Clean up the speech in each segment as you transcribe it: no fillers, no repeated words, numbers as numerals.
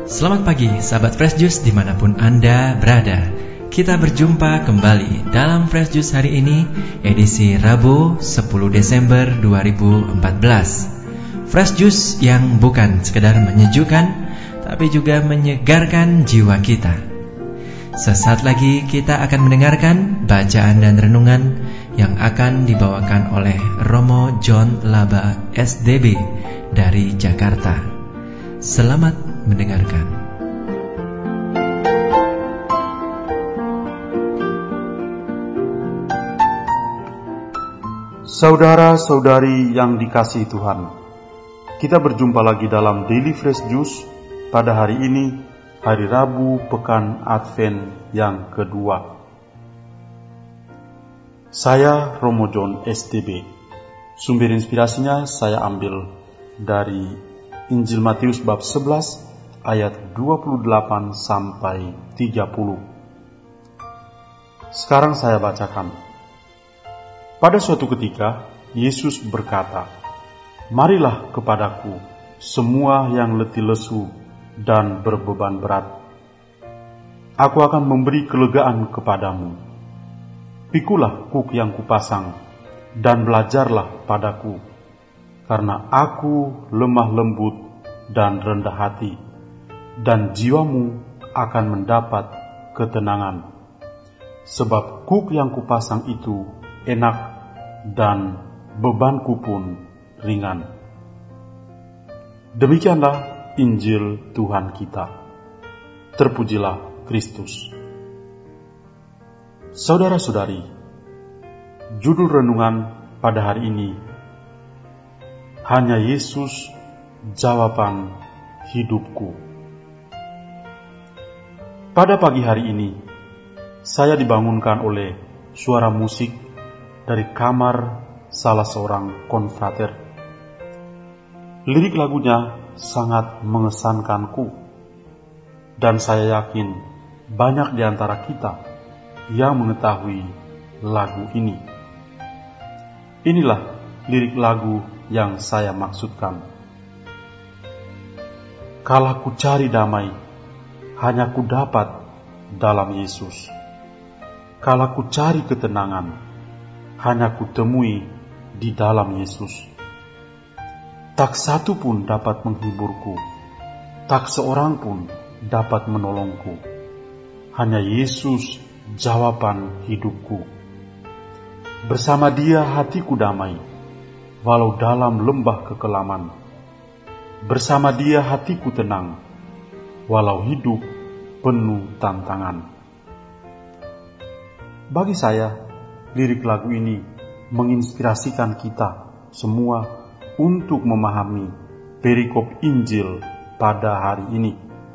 Selamat pagi sahabat Fresh Juice dimanapun Anda berada. Kita berjumpa kembali dalam Fresh Juice hari ini, edisi Rabu 10 Desember 2014. Fresh Juice yang bukan sekedar menyejukkan, tapi juga menyegarkan jiwa kita. Sesaat lagi kita akan mendengarkan bacaan dan renungan yang akan dibawakan oleh Romo John Laba SDB dari Jakarta. Selamat mendengarkan. Saudara-saudari yang dikasihi Tuhan, kita berjumpa lagi dalam Daily Fresh Juice pada hari ini, hari Rabu Pekan Advent yang kedua. Saya Romo John SDB. Sumber inspirasinya saya ambil dari Injil Matius bab 11 ayat 28 sampai 30. Sekarang saya bacakan. Pada suatu ketika, Yesus berkata, "Marilah kepadaku, semua yang letih lesu dan berbeban berat. Aku akan memberi kelegaan kepadamu. Pikulah kuk yang kupasang, dan belajarlah padaku, karena aku lemah lembut dan rendah hati, dan jiwamu akan mendapat ketenangan. Sebab kuk yang kupasang itu enak, dan bebanku pun ringan." Demikianlah Injil Tuhan kita. Terpujilah Kristus. Saudara-saudari, judul renungan pada hari ini, hanya Yesus jawaban hidupku. Pada pagi hari ini, saya dibangunkan oleh suara musik dari kamar salah seorang konfrater. Lirik lagunya sangat mengesankanku, dan saya yakin banyak di antara kita yang mengetahui lagu ini. Inilah lirik lagu yang saya maksudkan. Kala ku cari damai, hanya ku dapat dalam Yesus. Kala ku cari ketenangan, hanya ku temui di dalam Yesus. Tak satu pun dapat menghiburku, tak seorang pun dapat menolongku. Hanya Yesus jawaban hidupku. Bersama Dia hatiku damai, walau dalam lembah kekelaman. Bersama Dia hatiku tenang, walau hidup penuh tantangan. Bagi saya, lirik lagu ini menginspirasikan kita semua untuk memahami perikop Injil pada hari ini.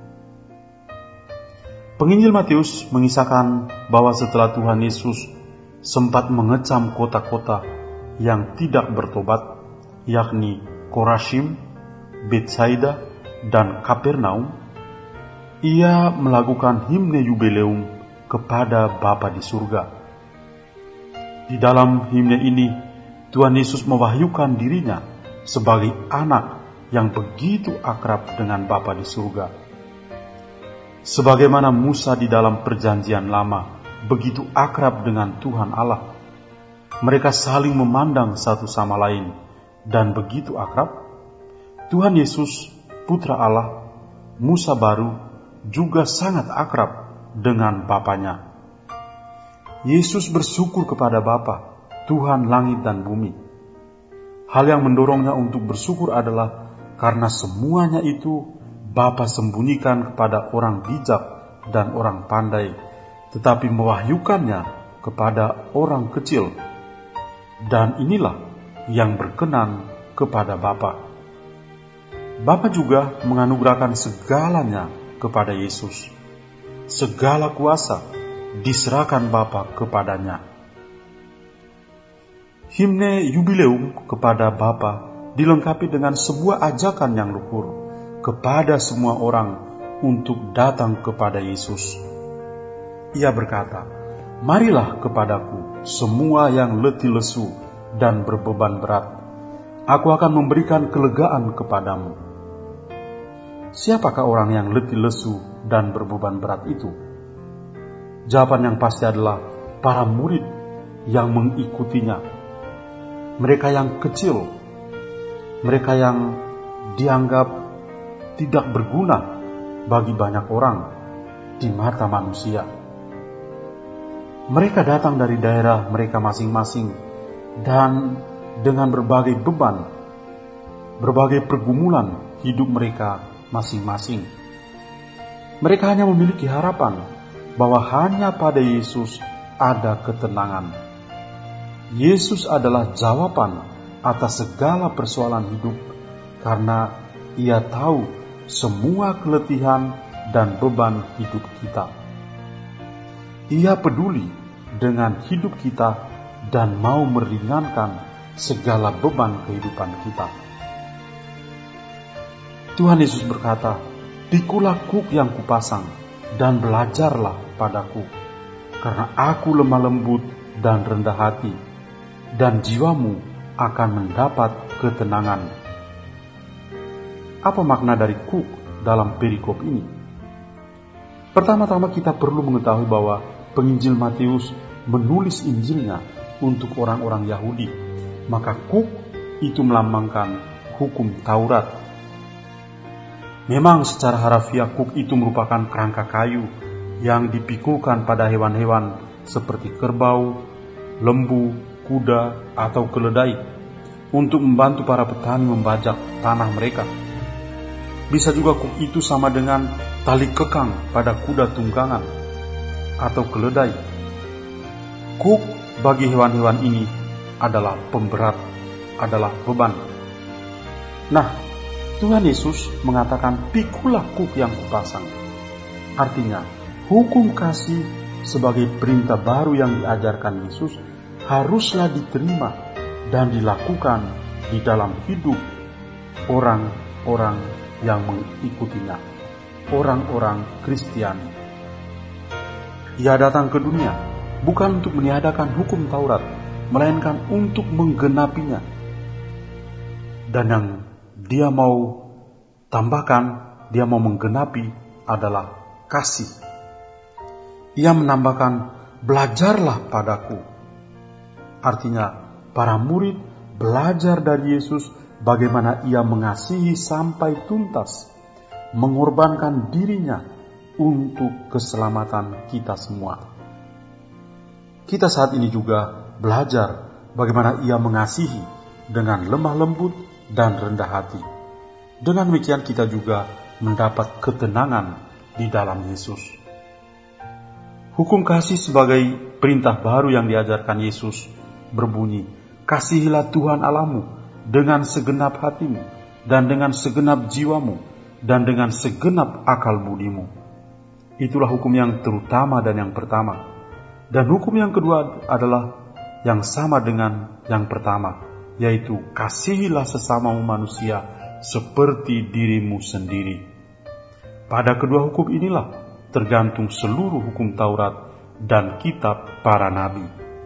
Penginjil Matius mengisahkan bahwa setelah Tuhan Yesus sempat mengecam kota-kota yang tidak bertobat, yakni Korazim, Betsaida, dan Kapernaum, Ia melakukan himne jubileum kepada Bapa di surga. Di dalam himne ini, Tuhan Yesus mewahyukan dirinya sebagai anak yang begitu akrab dengan Bapa di surga. Sebagaimana Musa di dalam perjanjian lama begitu akrab dengan Tuhan Allah, mereka saling memandang satu sama lain, dan begitu akrab, Tuhan Yesus, Putra Allah, Musa baru, juga sangat akrab dengan Bapanya. Yesus bersyukur kepada Bapa, Tuhan langit dan bumi. Hal yang mendorongnya untuk bersyukur adalah karena semuanya itu Bapa sembunyikan kepada orang bijak dan orang pandai, tetapi mewahyukannya kepada orang kecil. Dan inilah yang berkenan kepada Bapa. Bapa juga menganugerahkan segalanya kepada Yesus. Segala kuasa diserahkan Bapa kepadanya. Himne jubileum kepada Bapa dilengkapi dengan sebuah ajakan yang luhur kepada semua orang untuk datang kepada Yesus. Ia berkata, "Marilah kepadaku, semua yang letih lesu dan berbeban berat. Aku akan memberikan kelegaan kepadamu." siapakah orang yang letih lesu dan berbeban berat itu? Jawaban yang pasti adalah para murid yang mengikutinya. Mereka yang kecil, mereka yang dianggap tidak berguna bagi banyak orang di mata manusia. Mereka datang dari daerah mereka masing-masing dan dengan berbagai beban, berbagai pergumulan hidup mereka masing-masing. Mereka hanya memiliki harapan bahwa hanya pada Yesus ada ketenangan. Yesus adalah jawaban atas segala persoalan hidup, karena Ia tahu semua keletihan dan beban hidup kita. Ia peduli dengan hidup kita dan mau meringankan segala beban kehidupan kita. Tuhan Yesus berkata, "Pikulah kuk yang kupasang dan belajarlah padaku, karena aku lemah lembut dan rendah hati, dan jiwamu akan mendapat ketenangan." Apa makna dari kuk dalam perikop ini? Pertama-tama kita perlu mengetahui bahwa penginjil Matius menulis Injilnya untuk orang-orang Yahudi, maka kuk itu melambangkan hukum Taurat. Memang secara harafiah kuk itu merupakan kerangka kayu yang dipikulkan pada hewan-hewan seperti kerbau, lembu, kuda, atau keledai untuk membantu para petani membajak tanah mereka. Bisa juga kuk itu sama dengan tali kekang pada kuda tunggangan atau keledai. Kuk bagi hewan-hewan ini adalah pemberat, adalah beban. Nah, Tuhan Yesus mengatakan, "Pikulah kuk yang kupasang." Artinya, hukum kasih sebagai perintah baru yang diajarkan Yesus haruslah diterima dan dilakukan di dalam hidup orang-orang yang mengikutinya, orang-orang Kristiani. Ia datang ke dunia bukan untuk meniadakan hukum Taurat, melainkan untuk menggenapinya. Dan yang Dia mau tambahkan, Dia mau menggenapi adalah kasih. Ia menambahkan, "Belajarlah padaku." Artinya, para murid belajar dari Yesus bagaimana Ia mengasihi sampai tuntas, mengorbankan dirinya untuk keselamatan kita semua. Kita saat ini juga belajar bagaimana Ia mengasihi dengan lemah lembut dan rendah hati. Dengan demikian kita juga mendapat ketenangan di dalam Yesus. Hukum kasih sebagai perintah baru yang diajarkan Yesus berbunyi, "Kasihilah Tuhan Allahmu dengan segenap hatimu, dan dengan segenap jiwamu, dan dengan segenap akal budimu." Itulah hukum yang terutama dan yang pertama. Dan hukum yang kedua adalah yang sama dengan yang pertama, yaitu kasihilah sesamamu manusia seperti dirimu sendiri. Pada kedua hukum inilah tergantung seluruh hukum Taurat dan kitab para nabi.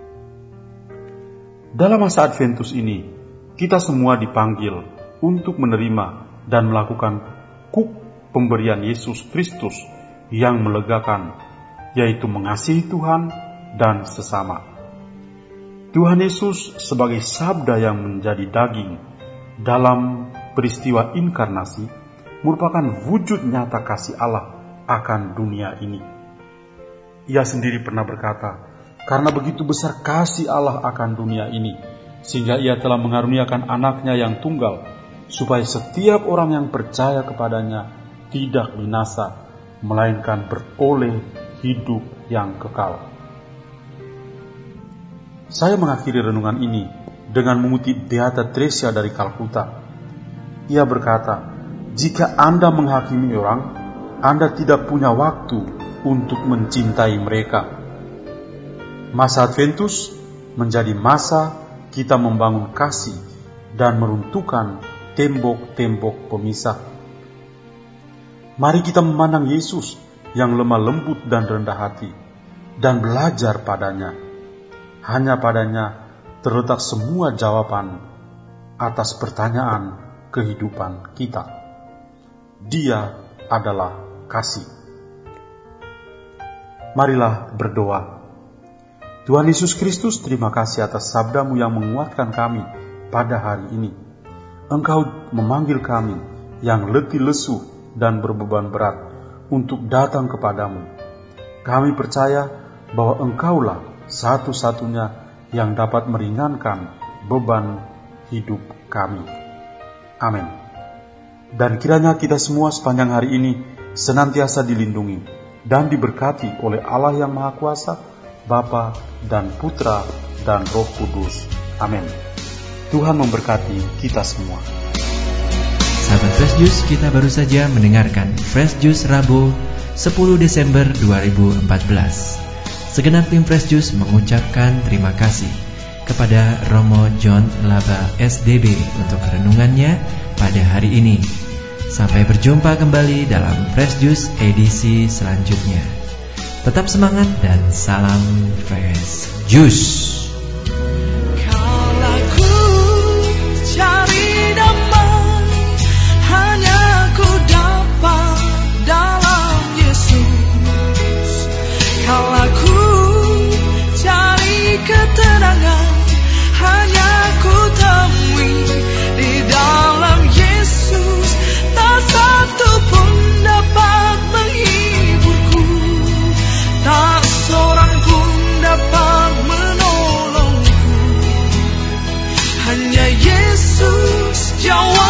Dalam masa Adventus ini, kita semua dipanggil untuk menerima dan melakukan kuk pemberian Yesus Kristus yang melegakan, yaitu mengasihi Tuhan dan sesama. Tuhan Yesus sebagai sabda yang menjadi daging dalam peristiwa inkarnasi merupakan wujud nyata kasih Allah akan dunia ini. Ia sendiri pernah berkata, "Karena begitu besar kasih Allah akan dunia ini, sehingga Ia telah mengaruniakan anaknya yang tunggal, supaya setiap orang yang percaya kepadanya tidak binasa, melainkan beroleh hidup yang kekal." Saya mengakhiri renungan ini dengan mengutip Beata Tresia dari Kalkuta. Ia berkata, "Jika Anda menghakimi orang, Anda tidak punya waktu untuk mencintai mereka." Masa Adventus menjadi masa kita membangun kasih dan meruntuhkan tembok-tembok pemisah. Mari kita memandang Yesus yang lemah lembut dan rendah hati dan belajar padanya. Hanya padanya terletak semua jawaban atas pertanyaan kehidupan kita. Dia adalah kasih. Marilah berdoa. Tuhan Yesus Kristus, terima kasih atas sabda-Mu yang menguatkan kami pada hari ini. Engkau memanggil kami yang letih lesu dan berbeban berat untuk datang kepadamu. Kami percaya bahwa Engkaulah satu-satunya yang dapat meringankan beban hidup kami. Amin. Dan kiranya kita semua sepanjang hari ini senantiasa dilindungi dan diberkati oleh Allah yang Maha Kuasa, Bapa dan Putra dan Roh Kudus. Amin. Tuhan memberkati kita semua. Sahabat Fresh Juice, kita baru saja mendengarkan Fresh Juice Rabu 10 Desember 2014. Segenap tim Fresh Juice mengucapkan terima kasih kepada Romo John Laba SDB untuk renungannya pada hari ini. Sampai berjumpa kembali dalam Fresh Juice edisi selanjutnya. Tetap semangat dan salam Fresh Juice. Ketenangan hanya ku temui di dalam Yesus. Tak satu pun dapat menghiburku, tak seorang pun dapat menolongku. Hanya Yesus jawab.